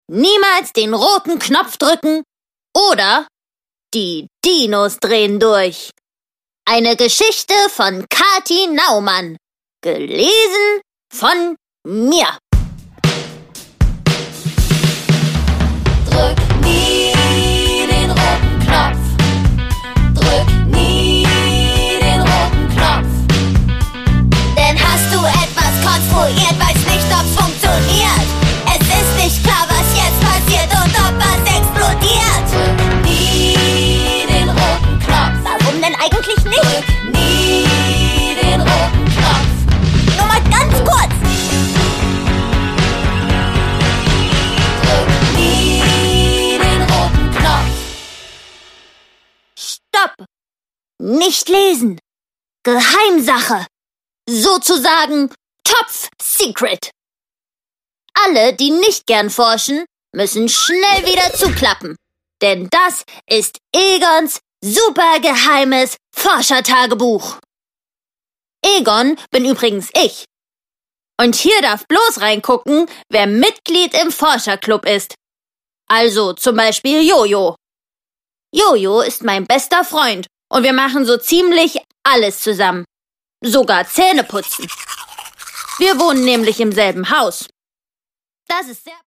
niemals den roten Knopf drücken oder die Dinos drehen durch. Eine Geschichte von Kathi Naumann, gelesen von mir. Drück nie den roten Knopf. Drück nie den roten Knopf. Denn hast du etwas konstruiert, weißt nicht, ob's funktioniert. Es ist nicht klar, was jetzt passiert und ob was explodiert. Drück nie den roten Knopf. Warum denn eigentlich nicht? Drück nie den roten Knopf. Nur mal ganz kurz. Drück nie den roten Knopf. Stopp! Nicht lesen. Geheimsache. Sozusagen Top Secret. Alle, die nicht gern forschen, müssen schnell wieder zuklappen. Denn das ist Egons supergeheimes Forschertagebuch. Egon bin übrigens ich. Und hier darf bloß reingucken, wer Mitglied im Forscherclub ist. Also zum Beispiel Jojo. Jojo ist mein bester Freund und wir machen so ziemlich alles zusammen. Sogar Zähne putzen. Wir wohnen nämlich im selben Haus. Das ist sehr